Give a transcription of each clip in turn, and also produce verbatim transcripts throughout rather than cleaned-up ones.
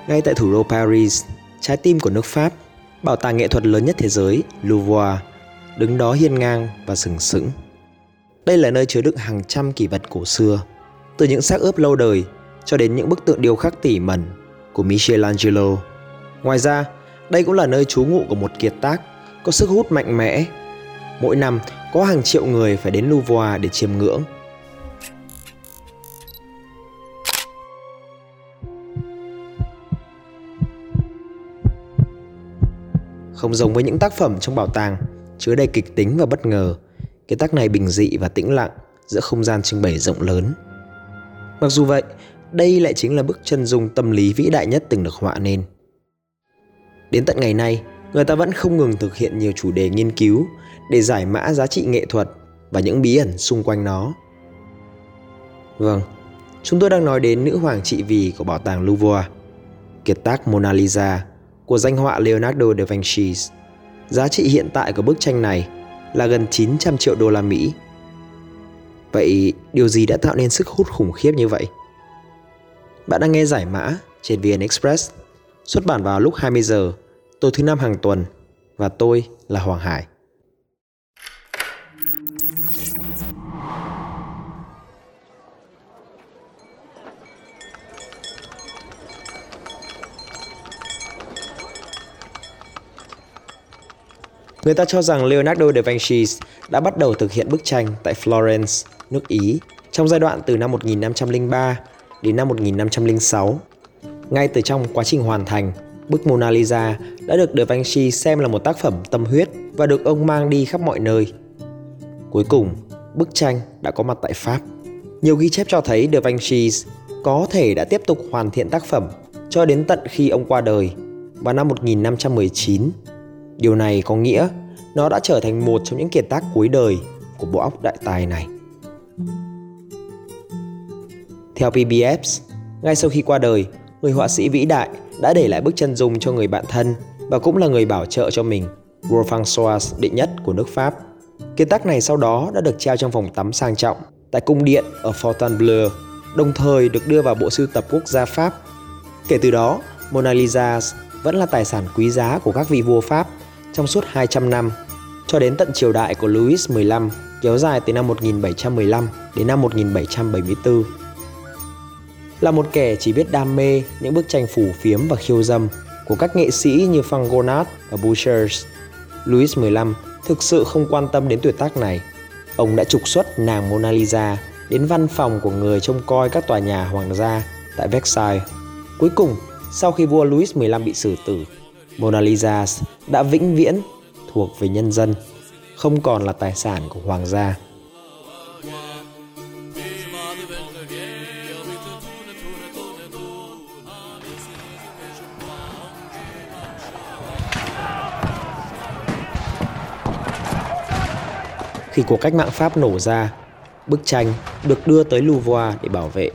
Ngay tại thủ đô Paris, trái tim của nước Pháp, bảo tàng nghệ thuật lớn nhất thế giới, Louvre, đứng đó hiên ngang và sừng sững. Đây là nơi chứa đựng hàng trăm kỷ vật cổ xưa, từ những xác ướp lâu đời cho đến những bức tượng điêu khắc tỉ mẩn của Michelangelo. Ngoài ra, đây cũng là nơi trú ngụ của một kiệt tác có sức hút mạnh mẽ. Mỗi năm, có hàng triệu người phải đến Louvre để chiêm ngưỡng. Không giống với những tác phẩm trong bảo tàng chứa đầy kịch tính và bất ngờ, kiệt tác này bình dị và tĩnh lặng giữa không gian trưng bày rộng lớn. Mặc dù vậy, đây lại chính là bức chân dung tâm lý vĩ đại nhất từng được họa nên. Đến tận ngày nay, người ta vẫn không ngừng thực hiện nhiều chủ đề nghiên cứu để giải mã giá trị nghệ thuật và những bí ẩn xung quanh nó. Vâng, chúng tôi đang nói đến nữ hoàng trị vì của bảo tàng Louvre, kiệt tác Mona Lisa của danh họa Leonardo da Vinci. Giá trị hiện tại của bức tranh này là gần chín trăm triệu đô la Mỹ. Vậy điều gì đã tạo nên sức hút khủng khiếp như vậy? Bạn đang nghe giải mã trên vê en Express, xuất bản vào lúc hai mươi giờ tối thứ năm hàng tuần, và tôi là Hoàng Hải. Người ta cho rằng Leonardo da Vinci đã bắt đầu thực hiện bức tranh tại Florence, nước Ý, trong giai đoạn từ năm một nghìn năm trăm lẻ ba đến năm một nghìn năm trăm lẻ sáu. Ngay từ trong quá trình hoàn thành, bức Mona Lisa đã được Da Vinci xem là một tác phẩm tâm huyết và được ông mang đi khắp mọi nơi. Cuối cùng, bức tranh đã có mặt tại Pháp. Nhiều ghi chép cho thấy Da Vinci có thể đã tiếp tục hoàn thiện tác phẩm cho đến tận khi ông qua đời vào năm một nghìn năm trăm mười chín. Điều này có nghĩa nó đã trở thành một trong những kiệt tác cuối đời của bộ óc đại tài này. Theo pê bê ép, ngay sau khi qua đời, người họa sĩ vĩ đại đã để lại bức chân dung cho người bạn thân và cũng là người bảo trợ cho mình, vua François đệ nhất của nước Pháp. Kiệt tác này sau đó đã được treo trong phòng tắm sang trọng tại cung điện ở Fontainebleau, đồng thời được đưa vào bộ sưu tập quốc gia Pháp. Kể từ đó, Mona Lisa vẫn là tài sản quý giá của các vị vua Pháp trong suốt hai trăm năm, cho đến tận triều đại của Louis mười lăm, kéo dài từ năm một nghìn bảy trăm mười lăm đến năm một nghìn bảy trăm bảy mươi tư. Là một kẻ chỉ biết đam mê những bức tranh phù phiếm và khiêu dâm của các nghệ sĩ như Fragonard và Boucher, Louis mười lăm thực sự không quan tâm đến tuyệt tác này. Ông đã trục xuất nàng Mona Lisa đến văn phòng của người trông coi các tòa nhà hoàng gia tại Versailles. Cuối cùng, sau khi vua Louis mười lăm bị xử tử, Mona Lisa đã vĩnh viễn thuộc về nhân dân, không còn là tài sản của hoàng gia. Khi cuộc cách mạng Pháp nổ ra, bức tranh được đưa tới Louvre để bảo vệ.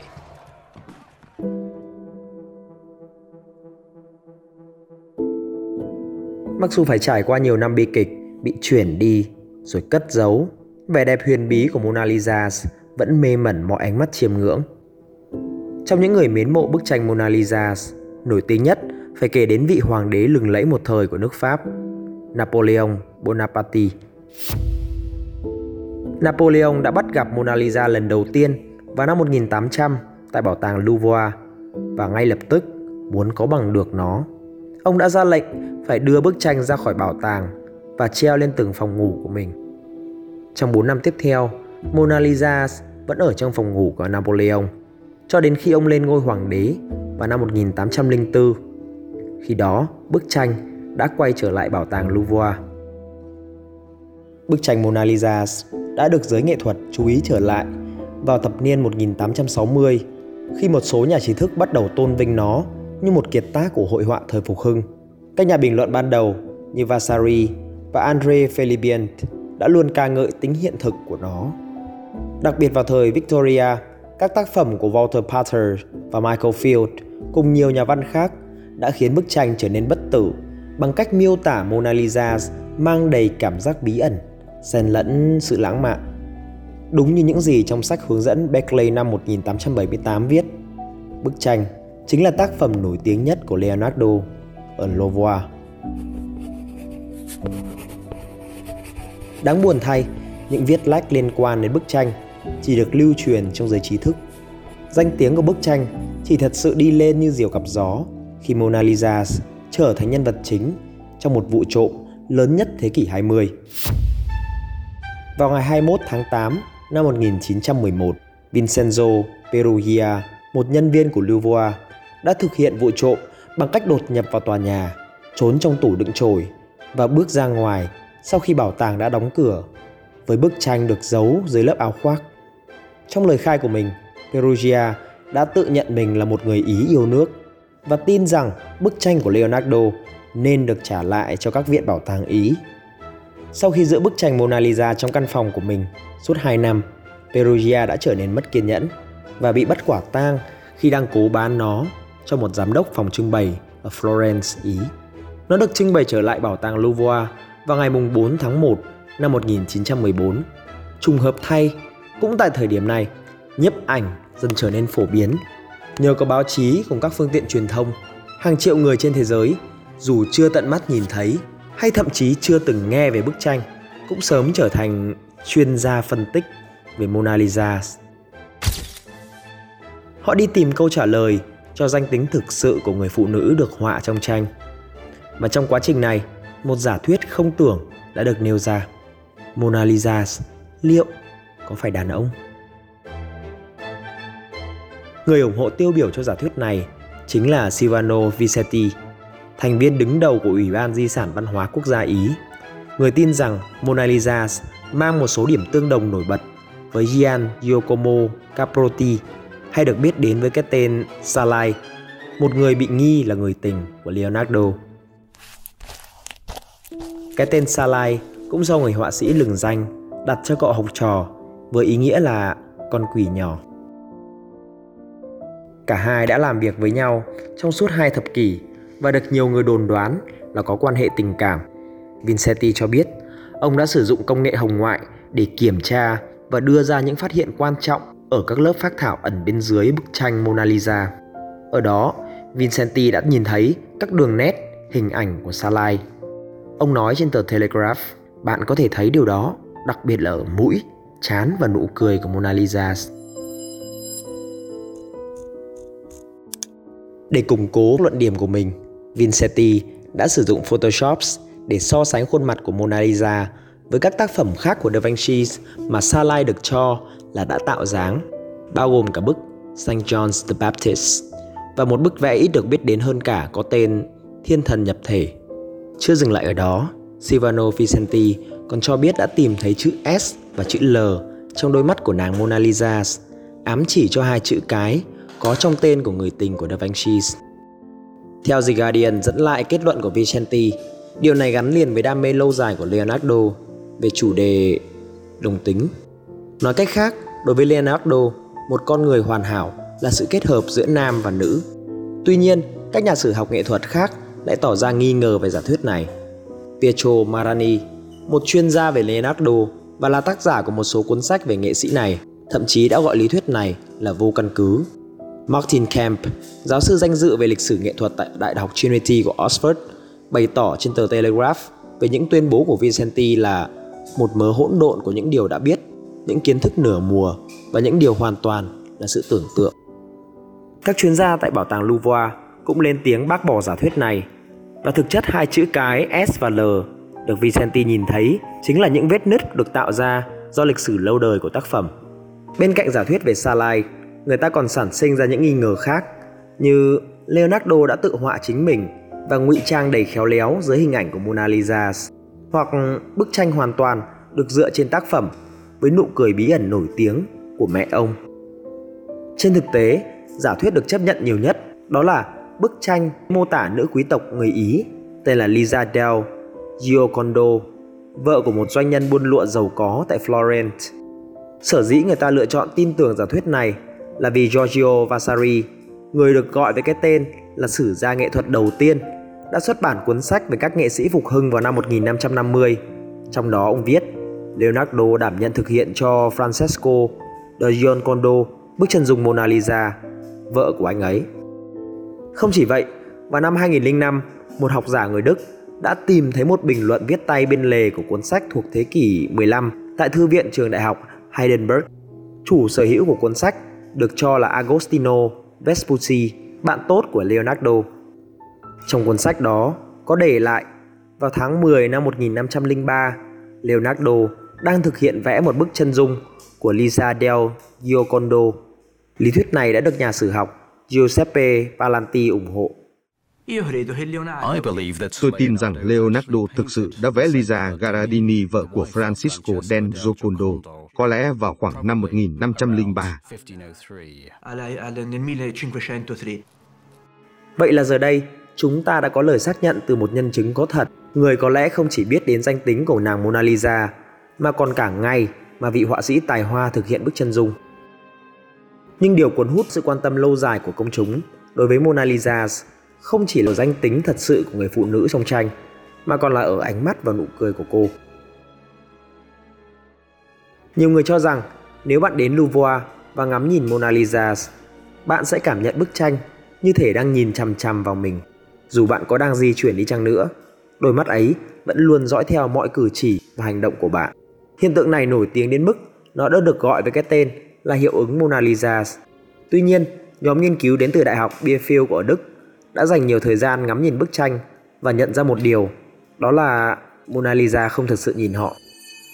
Mặc dù phải trải qua nhiều năm bi kịch, bị chuyển đi, rồi cất giấu, vẻ đẹp huyền bí của Mona Lisa vẫn mê mẩn mọi ánh mắt chiêm ngưỡng. Trong những người mến mộ bức tranh Mona Lisa, nổi tiếng nhất phải kể đến vị hoàng đế lừng lẫy một thời của nước Pháp, Napoleon Bonaparte. Napoleon đã bắt gặp Mona Lisa lần đầu tiên vào năm một nghìn tám trăm tại bảo tàng Louvre và ngay lập tức muốn có bằng được nó. Ông đã ra lệnh phải đưa bức tranh ra khỏi bảo tàng và treo lên từng phòng ngủ của mình. Trong bốn năm tiếp theo, Mona Lisa vẫn ở trong phòng ngủ của Napoleon cho đến khi ông lên ngôi hoàng đế vào năm một nghìn tám trăm lẻ bốn. Khi đó, bức tranh đã quay trở lại bảo tàng Louvre. Bức tranh Mona Lisa đã được giới nghệ thuật chú ý trở lại vào thập niên một nghìn tám trăm sáu mươi, khi một số nhà trí thức bắt đầu tôn vinh nó như một kiệt tác của hội họa thời phục hưng. Các nhà bình luận ban đầu như Vasari và André Felibient đã luôn ca ngợi tính hiện thực của nó. Đặc biệt vào thời Victoria, các tác phẩm của Walter Pater và Michael Field cùng nhiều nhà văn khác đã khiến bức tranh trở nên bất tử bằng cách miêu tả Mona Lisa mang đầy cảm giác bí ẩn, xen lẫn sự lãng mạn. Đúng như những gì trong sách hướng dẫn Berkeley năm một nghìn tám trăm bảy mươi tám viết, bức tranh chính là tác phẩm nổi tiếng nhất của Leonardo ở Louvre. Đáng buồn thay, những viết lách liên quan đến bức tranh chỉ được lưu truyền trong giới trí thức. Danh tiếng của bức tranh chỉ thật sự đi lên như diều gặp gió khi Mona Lisa trở thành nhân vật chính trong một vụ trộm lớn nhất thế kỷ hai mươi. Vào ngày hai mươi mốt tháng tám năm một nghìn chín trăm mười một, Vincenzo Peruggia, một nhân viên của Louvre, đã thực hiện vụ trộm bằng cách đột nhập vào tòa nhà, trốn trong tủ đựng chổi và bước ra ngoài sau khi bảo tàng đã đóng cửa, với bức tranh được giấu dưới lớp áo khoác. Trong lời khai của mình, Peruggia đã tự nhận mình là một người Ý yêu nước và tin rằng bức tranh của Leonardo nên được trả lại cho các viện bảo tàng Ý. Sau khi giữ bức tranh Mona Lisa trong căn phòng của mình suốt hai năm, Peruggia đã trở nên mất kiên nhẫn và bị bắt quả tang khi đang cố bán nó cho một giám đốc phòng trưng bày ở Florence, Ý. Nó được trưng bày trở lại bảo tàng Louvre vào ngày bốn tháng một năm một nghìn chín trăm mười bốn. Trùng hợp thay, cũng tại thời điểm này, nhiếp ảnh dần trở nên phổ biến. Nhờ có báo chí cùng các phương tiện truyền thông, hàng triệu người trên thế giới, dù chưa tận mắt nhìn thấy hay thậm chí chưa từng nghe về bức tranh, cũng sớm trở thành chuyên gia phân tích về Mona Lisa. Họ đi tìm câu trả lời cho danh tính thực sự của người phụ nữ được họa trong tranh. Và trong quá trình này, một giả thuyết không tưởng đã được nêu ra. Mona Lisa liệu có phải đàn ông? Người ủng hộ tiêu biểu cho giả thuyết này chính là Silvano Vicetti, thành viên đứng đầu của Ủy ban Di sản Văn hóa Quốc gia Ý. Người tin rằng Mona Lisa mang một số điểm tương đồng nổi bật với Gian Giacomo Caprotti, hay được biết đến với cái tên Salai, một người bị nghi là người tình của Leonardo. Cái tên Salai cũng do người họa sĩ lừng danh đặt cho cậu học trò với ý nghĩa là con quỷ nhỏ. Cả hai đã làm việc với nhau trong suốt hai thập kỷ và được nhiều người đồn đoán là có quan hệ tình cảm. Vicetti cho biết ông đã sử dụng công nghệ hồng ngoại để kiểm tra và đưa ra những phát hiện quan trọng ở các lớp phác thảo ẩn bên dưới bức tranh Mona Lisa. Ở đó, Vicetti đã nhìn thấy các đường nét, hình ảnh của Salai. Ông nói trên tờ Telegraph, bạn có thể thấy điều đó, đặc biệt là ở mũi, trán và nụ cười của Mona Lisa. Để củng cố luận điểm của mình, Vicetti đã sử dụng Photoshop để so sánh khuôn mặt của Mona Lisa với các tác phẩm khác của Da Vinci mà Salai được cho là đã tạo dáng, bao gồm cả bức Saint John the Baptist và một bức vẽ ít được biết đến hơn cả có tên Thiên thần nhập thể. Chưa dừng lại ở đó, Silvano Vicetti còn cho biết đã tìm thấy chữ S và chữ L trong đôi mắt của nàng Mona Lisa, ám chỉ cho hai chữ cái có trong tên của người tình của Da Vinci. Theo The Guardian dẫn lại kết luận của Vicetti, điều này gắn liền với đam mê lâu dài của Leonardo về chủ đề đồng tính. Nói cách khác, đối với Leonardo, một con người hoàn hảo là sự kết hợp giữa nam và nữ. Tuy nhiên, các nhà sử học nghệ thuật khác lại tỏ ra nghi ngờ về giả thuyết này. Pietro Marani, một chuyên gia về Leonardo và là tác giả của một số cuốn sách về nghệ sĩ này, thậm chí đã gọi lý thuyết này là vô căn cứ. Martin Kemp, giáo sư danh dự về lịch sử nghệ thuật tại Đại học Trinity của Oxford, bày tỏ trên tờ Telegraph về những tuyên bố của Vicetti là một mớ hỗn độn của những điều đã biết, những kiến thức nửa mùa và những điều hoàn toàn là sự tưởng tượng. Các chuyên gia tại Bảo tàng Louvre cũng lên tiếng bác bỏ giả thuyết này, và thực chất hai chữ cái S và L được Vicetti nhìn thấy chính là những vết nứt được tạo ra do lịch sử lâu đời của tác phẩm. Bên cạnh giả thuyết về Salai, người ta còn sản sinh ra những nghi ngờ khác, như Leonardo đã tự họa chính mình và ngụy trang đầy khéo léo dưới hình ảnh của Mona Lisa, hoặc bức tranh hoàn toàn được dựa trên tác phẩm với nụ cười bí ẩn nổi tiếng của mẹ ông. Trên thực tế, giả thuyết được chấp nhận nhiều nhất đó là bức tranh mô tả nữ quý tộc người Ý tên là Lisa del Giocondo, vợ của một doanh nhân buôn lụa giàu có tại Florence. Sở dĩ người ta lựa chọn tin tưởng giả thuyết này là vì Giorgio Vasari, người được gọi với cái tên là sử gia nghệ thuật đầu tiên, đã xuất bản cuốn sách về các nghệ sĩ phục hưng vào năm một nghìn năm trăm năm mươi. Trong đó ông viết Leonardo đảm nhận thực hiện cho Francesco de Giocondo bức chân dung Mona Lisa, vợ của anh ấy. Không chỉ vậy, vào năm hai nghìn lẻ năm, một học giả người Đức đã tìm thấy một bình luận viết tay bên lề của cuốn sách thuộc thế kỷ mười lăm tại thư viện trường đại học Heidelberg. Chủ sở hữu của cuốn sách được cho là Agostino Vespucci, bạn tốt của Leonardo. Trong cuốn sách đó có để lại, vào tháng mười năm một nghìn năm trăm lẻ ba, Leonardo đang thực hiện vẽ một bức chân dung của Lisa del Giocondo. Lý thuyết này đã được nhà sử học Giuseppe Palanti ủng hộ. Tôi tin rằng Leonardo thực sự đã vẽ Lisa Gherardini, vợ của Francisco del Giocondo, có lẽ vào khoảng năm một nghìn năm trăm lẻ ba. Vậy là giờ đây, chúng ta đã có lời xác nhận từ một nhân chứng có thật, người có lẽ không chỉ biết đến danh tính của nàng Mona Lisa, mà còn cả ngày mà vị họa sĩ tài hoa thực hiện bức chân dung. Nhưng điều cuốn hút sự quan tâm lâu dài của công chúng đối với Mona Lisa không chỉ là danh tính thật sự của người phụ nữ trong tranh, mà còn là ở ánh mắt và nụ cười của cô. Nhiều người cho rằng nếu bạn đến Louvre và ngắm nhìn Mona Lisa, bạn sẽ cảm nhận bức tranh như thể đang nhìn chằm chằm vào mình. Dù bạn có đang di chuyển đi chăng nữa, đôi mắt ấy vẫn luôn dõi theo mọi cử chỉ và hành động của bạn. Hiện tượng này nổi tiếng đến mức nó đã được gọi với cái tên là hiệu ứng Mona Lisa. Tuy nhiên, nhóm nghiên cứu đến từ Đại học Bielefeld ở Đức đã dành nhiều thời gian ngắm nhìn bức tranh và nhận ra một điều, đó là Mona Lisa không thực sự nhìn họ.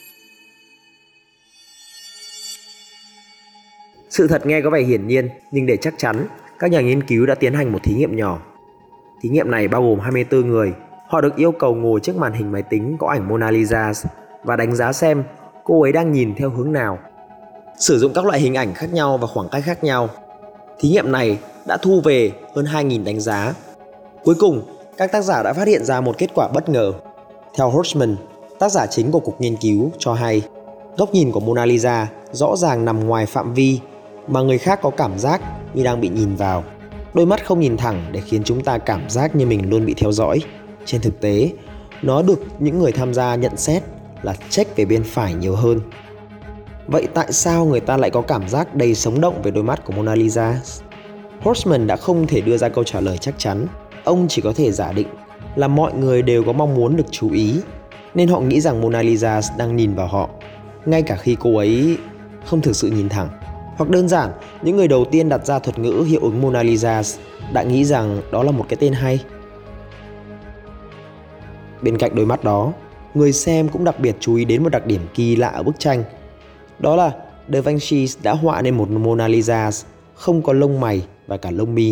Sự thật nghe có vẻ hiển nhiên, nhưng để chắc chắn, các nhà nghiên cứu đã tiến hành một thí nghiệm nhỏ. Thí nghiệm này bao gồm hai mươi tư người. Họ được yêu cầu ngồi trước màn hình máy tính có ảnh Mona Lisa và đánh giá xem cô ấy đang nhìn theo hướng nào. Sử dụng các loại hình ảnh khác nhau và khoảng cách khác nhau, thí nghiệm này đã thu về hơn hai nghìn đánh giá. Cuối cùng, các tác giả đã phát hiện ra một kết quả bất ngờ. Theo Horstman, tác giả chính của cuộc nghiên cứu, cho hay góc nhìn của Mona Lisa rõ ràng nằm ngoài phạm vi mà người khác có cảm giác như đang bị nhìn vào. Đôi mắt không nhìn thẳng để khiến chúng ta cảm giác như mình luôn bị theo dõi. Trên thực tế, nó được những người tham gia nhận xét là check về bên phải nhiều hơn. Vậy tại sao người ta lại có cảm giác đầy sống động về đôi mắt của Mona Lisa? Horstman đã không thể đưa ra câu trả lời chắc chắn. Ông chỉ có thể giả định là mọi người đều có mong muốn được chú ý, nên họ nghĩ rằng Mona Lisa đang nhìn vào họ, ngay cả khi cô ấy không thực sự nhìn thẳng. Hoặc đơn giản, những người đầu tiên đặt ra thuật ngữ hiệu ứng Mona Lisa đã nghĩ rằng đó là một cái tên hay. Bên cạnh đôi mắt đó, người xem cũng đặc biệt chú ý đến một đặc điểm kỳ lạ ở bức tranh. Đó là Da Vinci đã họa nên một Mona Lisa không có lông mày và cả lông mi.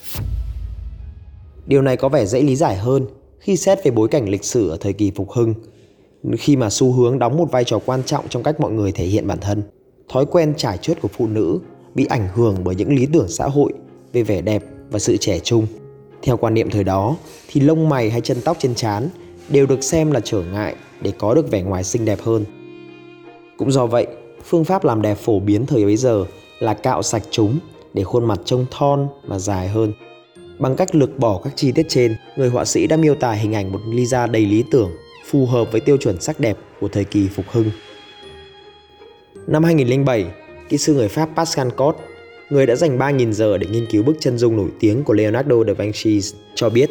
Điều này có vẻ dễ lý giải hơn khi xét về bối cảnh lịch sử ở thời kỳ phục hưng, khi mà xu hướng đóng một vai trò quan trọng trong cách mọi người thể hiện bản thân. Thói quen trải chuốt của phụ nữ bị ảnh hưởng bởi những lý tưởng xã hội về vẻ đẹp và sự trẻ trung. Theo quan niệm thời đó thì lông mày hay chân tóc trên trán đều được xem là trở ngại để có được vẻ ngoài xinh đẹp hơn. Cũng do vậy, phương pháp làm đẹp phổ biến thời bấy giờ là cạo sạch chúng để khuôn mặt trông thon và dài hơn. Bằng cách lược bỏ các chi tiết trên, người họa sĩ đã miêu tả hình ảnh một Lisa đầy lý tưởng, phù hợp với tiêu chuẩn sắc đẹp của thời kỳ phục hưng. Năm hai nghìn lẻ bảy, kỹ sư người Pháp Pascal Cot, người đã dành ba nghìn giờ để nghiên cứu bức chân dung nổi tiếng của Leonardo da Vinci, cho biết: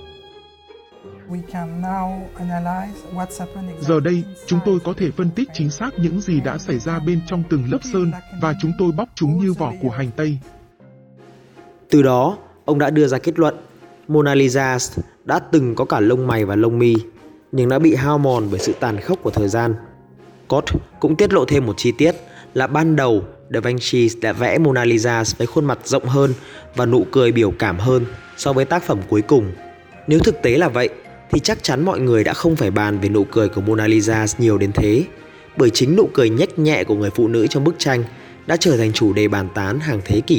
Giờ đây, chúng tôi có thể phân tích chính xác những gì đã xảy ra bên trong từng lớp sơn và chúng tôi bóc chúng như vỏ của hành tây. Từ đó, ông đã đưa ra kết luận Mona Lisa đã từng có cả lông mày và lông mi, nhưng đã bị hao mòn bởi sự tàn khốc của thời gian. Cot cũng tiết lộ thêm một chi tiết là ban đầu Da Vinci đã vẽ Mona Lisa với khuôn mặt rộng hơn và nụ cười biểu cảm hơn so với tác phẩm cuối cùng. Nếu thực tế là vậy, thì chắc chắn mọi người đã không phải bàn về nụ cười của Mona Lisa nhiều đến thế, bởi chính nụ cười nhếch nhẹ của người phụ nữ trong bức tranh đã trở thành chủ đề bàn tán hàng thế kỷ.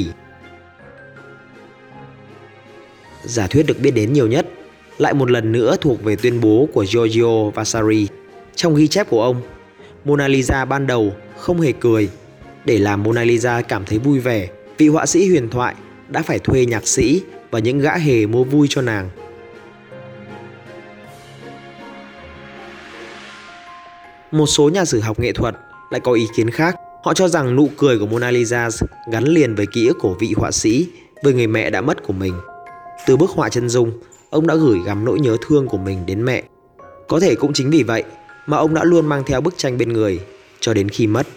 Giả thuyết được biết đến nhiều nhất lại một lần nữa thuộc về tuyên bố của Giorgio Vasari. Trong ghi chép của ông, Mona Lisa ban đầu không hề cười. Để làm Mona Lisa cảm thấy vui vẻ, vị họa sĩ huyền thoại đã phải thuê nhạc sĩ và những gã hề mua vui cho nàng. Một số nhà sử học nghệ thuật lại có ý kiến khác. Họ cho rằng nụ cười của Mona Lisa gắn liền với ký ức của vị họa sĩ, với người mẹ đã mất của mình. Từ bức họa chân dung, ông đã gửi gắm nỗi nhớ thương của mình đến mẹ. Có thể cũng chính vì vậy mà ông đã luôn mang theo bức tranh bên người cho đến khi mất.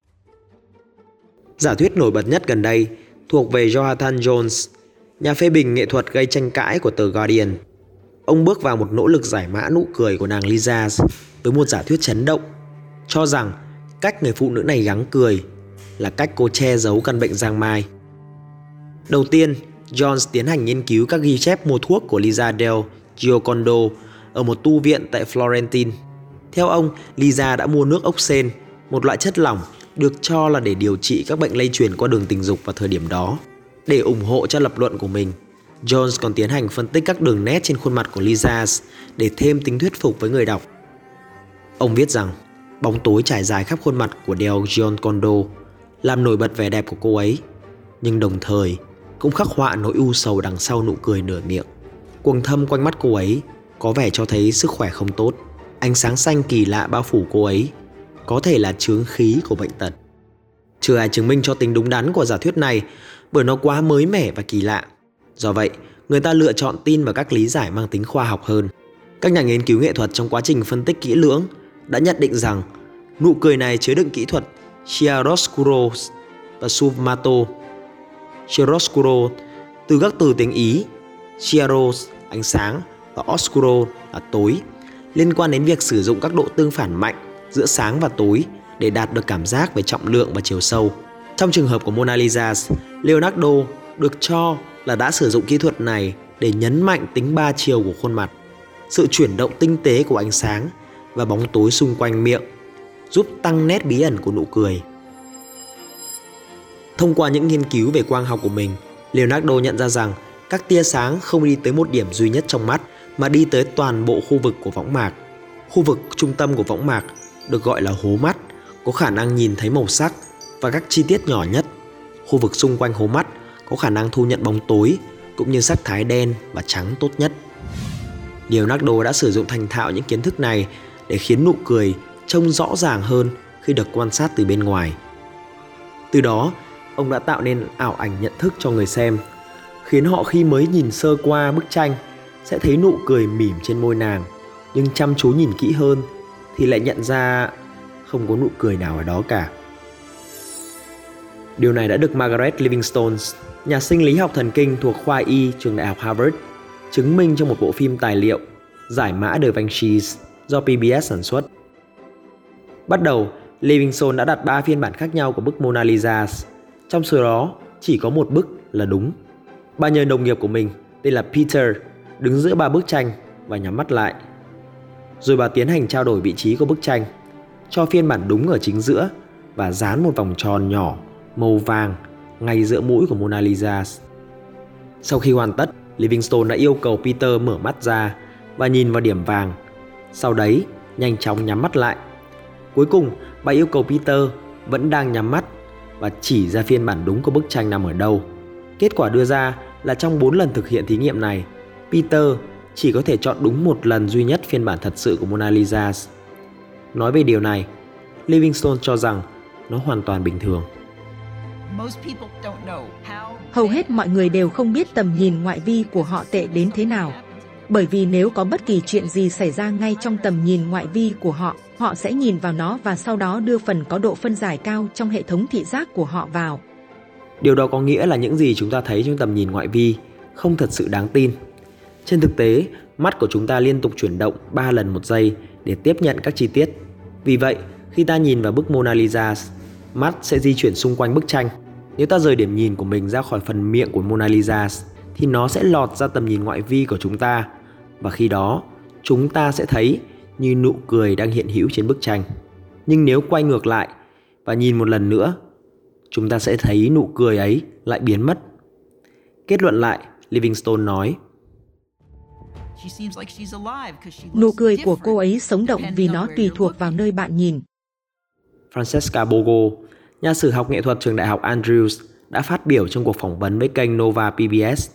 Giả thuyết nổi bật nhất gần đây thuộc về Jonathan Jones, nhà phê bình nghệ thuật gây tranh cãi của tờ Guardian. Ông bước vào một nỗ lực giải mã nụ cười của nàng Lisa với một giả thuyết chấn động, cho rằng cách người phụ nữ này gắng cười là cách cô che giấu căn bệnh giang mai. Đầu tiên, Jones tiến hành nghiên cứu các ghi chép mua thuốc của Lisa del Giocondo ở một tu viện tại Florentine. Theo ông, Lisa đã mua nước ốc sên, một loại chất lỏng được cho là để điều trị các bệnh lây truyền qua đường tình dục vào thời điểm đó. Để ủng hộ cho lập luận của mình, Jones còn tiến hành phân tích các đường nét trên khuôn mặt của Lisa để thêm tính thuyết phục với người đọc. Ông viết rằng bóng tối trải dài khắp khuôn mặt của del Giocondo làm nổi bật vẻ đẹp của cô ấy, nhưng đồng thời cũng khắc họa nỗi u sầu đằng sau nụ cười nửa miệng. Quầng thâm quanh mắt cô ấy có vẻ cho thấy sức khỏe không tốt. Ánh sáng xanh kỳ lạ bao phủ cô ấy, có thể là chướng khí của bệnh tật. Chưa ai chứng minh cho tính đúng đắn của giả thuyết này bởi nó quá mới mẻ và kỳ lạ. Do vậy, người ta lựa chọn tin vào các lý giải mang tính khoa học hơn. Các nhà nghiên cứu nghệ thuật trong quá trình phân tích kỹ lưỡng đã nhận định rằng nụ cười này chứa đựng kỹ thuật chiaroscuro và sfumato. Chiaroscuro từ các từ tiếng Ý chiaros ánh sáng và oscuro là tối, liên quan đến việc sử dụng các độ tương phản mạnh giữa sáng và tối để đạt được cảm giác về trọng lượng và chiều sâu. Trong trường hợp của Mona Lisa, Leonardo được cho là đã sử dụng kỹ thuật này để nhấn mạnh tính ba chiều của khuôn mặt, sự chuyển động tinh tế của ánh sáng và bóng tối xung quanh miệng, giúp tăng nét bí ẩn của nụ cười. Thông qua những nghiên cứu về quang học của mình, Leonardo nhận ra rằng các tia sáng không đi tới một điểm duy nhất trong mắt mà đi tới toàn bộ khu vực của võng mạc. Khu vực trung tâm của võng mạc được gọi là hố mắt, có khả năng nhìn thấy màu sắc và các chi tiết nhỏ nhất. Khu vực xung quanh hố mắt có khả năng thu nhận bóng tối cũng như sắc thái đen và trắng tốt nhất. Leonardo đã sử dụng thành thạo những kiến thức này để khiến nụ cười trông rõ ràng hơn khi được quan sát từ bên ngoài. Từ đó, ông đã tạo nên ảo ảnh nhận thức cho người xem, khiến họ khi mới nhìn sơ qua bức tranh sẽ thấy nụ cười mỉm trên môi nàng, nhưng chăm chú nhìn kỹ hơn thì lại nhận ra không có nụ cười nào ở đó cả. Điều này đã được Margaret Livingstone, nhà sinh lý học thần kinh thuộc khoa Y trường đại học Harvard, chứng minh trong một bộ phim tài liệu Giải mã Da Vinci do pê bê ét sản xuất. Bắt đầu, Livingstone đã đặt ba phiên bản khác nhau của bức Mona Lisa, trong số đó chỉ có một bức là đúng. Bà nhờ đồng nghiệp của mình, tên là Peter, đứng giữa ba bức tranh và nhắm mắt lại. Rồi bà tiến hành trao đổi vị trí của bức tranh, cho phiên bản đúng ở chính giữa và dán một vòng tròn nhỏ màu vàng ngay giữa mũi của Mona Lisa. Sau khi hoàn tất, Livingstone đã yêu cầu Peter mở mắt ra và nhìn vào điểm vàng. Sau đấy, nhanh chóng nhắm mắt lại. Cuối cùng, bà yêu cầu Peter vẫn đang nhắm mắt và chỉ ra phiên bản đúng của bức tranh nằm ở đâu. Kết quả đưa ra là trong bốn lần thực hiện thí nghiệm này, Peter chỉ có thể chọn đúng một lần duy nhất phiên bản thật sự của Mona Lisa. Nói về điều này, Livingstone cho rằng nó hoàn toàn bình thường. Hầu hết mọi người đều không biết tầm nhìn ngoại vi của họ tệ đến thế nào. Bởi vì nếu có bất kỳ chuyện gì xảy ra ngay trong tầm nhìn ngoại vi của họ, họ sẽ nhìn vào nó và sau đó đưa phần có độ phân giải cao trong hệ thống thị giác của họ vào. Điều đó có nghĩa là những gì chúng ta thấy trong tầm nhìn ngoại vi không thật sự đáng tin. Trên thực tế, mắt của chúng ta liên tục chuyển động ba lần một giây để tiếp nhận các chi tiết. Vì vậy, khi ta nhìn vào bức Mona Lisa, mắt sẽ di chuyển xung quanh bức tranh. Nếu ta rời điểm nhìn của mình ra khỏi phần miệng của Mona Lisa, thì nó sẽ lọt ra tầm nhìn ngoại vi của chúng ta. Và khi đó, chúng ta sẽ thấy như nụ cười đang hiện hữu trên bức tranh. Nhưng nếu quay ngược lại và nhìn một lần nữa, chúng ta sẽ thấy nụ cười ấy lại biến mất. Kết luận lại, Livingstone nói, nụ cười của cô ấy sống động vì nó tùy thuộc vào nơi bạn nhìn. Francesca Bogo, nhà sử học nghệ thuật trường đại học Andrews, đã phát biểu trong cuộc phỏng vấn với kênh Nova pê bê ét.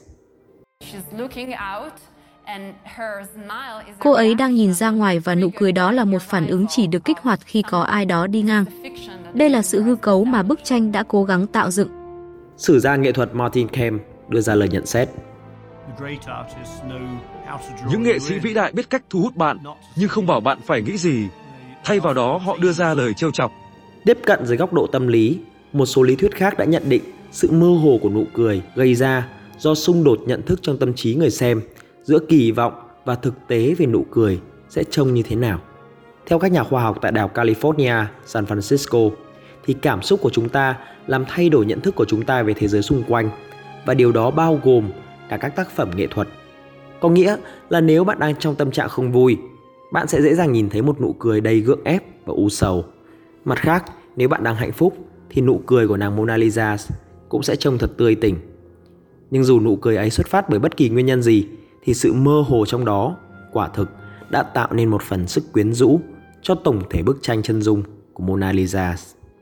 Cô ấy đang nhìn ra ngoài và nụ cười đó là một phản ứng chỉ được kích hoạt khi có ai đó đi ngang. Đây là sự hư cấu mà bức tranh đã cố gắng tạo dựng. Sử gia nghệ thuật Martin Kemp đưa ra lời nhận xét. Những nghệ sĩ vĩ đại biết cách thu hút bạn, nhưng không bảo bạn phải nghĩ gì. Thay vào đó, họ đưa ra lời trêu chọc. Tiếp cận dưới góc độ tâm lý, một số lý thuyết khác đã nhận định sự mơ hồ của nụ cười gây ra do xung đột nhận thức trong tâm trí người xem giữa kỳ vọng và thực tế về nụ cười sẽ trông như thế nào. Theo các nhà khoa học tại Đại học California, San Francisco, thì cảm xúc của chúng ta làm thay đổi nhận thức của chúng ta về thế giới xung quanh, và điều đó bao gồm cả các tác phẩm nghệ thuật. Có nghĩa là nếu bạn đang trong tâm trạng không vui, bạn sẽ dễ dàng nhìn thấy một nụ cười đầy gượng ép và u sầu. Mặt khác, nếu bạn đang hạnh phúc thì nụ cười của nàng Mona Lisa cũng sẽ trông thật tươi tỉnh. Nhưng dù nụ cười ấy xuất phát bởi bất kỳ nguyên nhân gì thì sự mơ hồ trong đó quả thực đã tạo nên một phần sức quyến rũ cho tổng thể bức tranh chân dung của Mona Lisa.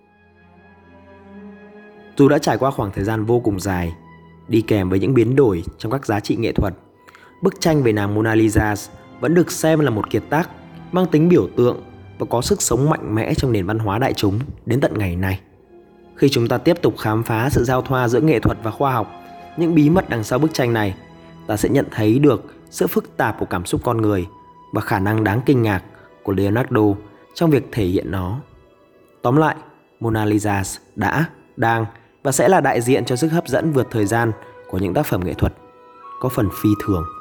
Dù đã trải qua khoảng thời gian vô cùng dài, đi kèm với những biến đổi trong các giá trị nghệ thuật, bức tranh về nàng Mona Lisa vẫn được xem là một kiệt tác mang tính biểu tượng và có sức sống mạnh mẽ trong nền văn hóa đại chúng đến tận ngày nay. Khi chúng ta tiếp tục khám phá sự giao thoa giữa nghệ thuật và khoa học, những bí mật đằng sau bức tranh này, ta sẽ nhận thấy được sự phức tạp của cảm xúc con người và khả năng đáng kinh ngạc của Leonardo trong việc thể hiện nó. Tóm lại, Mona Lisa đã, đang và sẽ là đại diện cho sức hấp dẫn vượt thời gian của những tác phẩm nghệ thuật có phần phi thường.